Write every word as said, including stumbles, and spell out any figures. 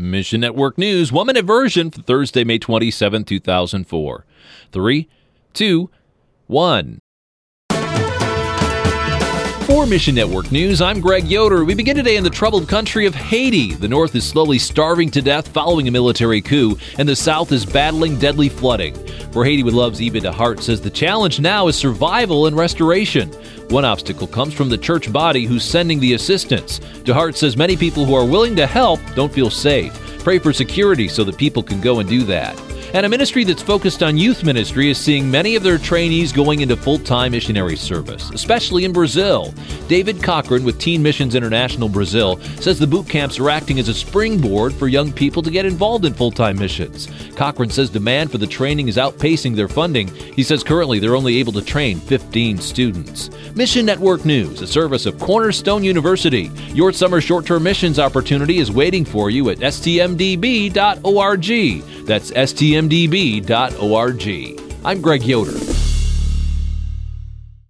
Mission Network News, one-minute version for Thursday, May twenty-seventh, two thousand four. Three, two, one. For Mission Network News, I'm Greg Yoder. We begin today in the troubled country of Haiti. The north is slowly starving to death following a military coup, and the south is battling deadly flooding. For Haiti with Love's Eva DeHart says the challenge now is survival and restoration. One obstacle comes from the church body who's sending the assistance. DeHart says many people who are willing to help don't feel safe. Pray for security so that people can go and do that. And a ministry that's focused on youth ministry is seeing many of their trainees going into full-time missionary service, especially in Brazil. David Cochran with Teen Missions International Brazil says the boot camps are acting as a springboard for young people to get involved in full-time missions. Cochran says demand for the training is outpacing their funding. He says currently they're only able to train fifteen students. Mission Network News, a service of Cornerstone University. Your summer short-term missions opportunity is waiting for you at S T M D B dot org. That's S T M D B dot org. I'm Greg Yoder.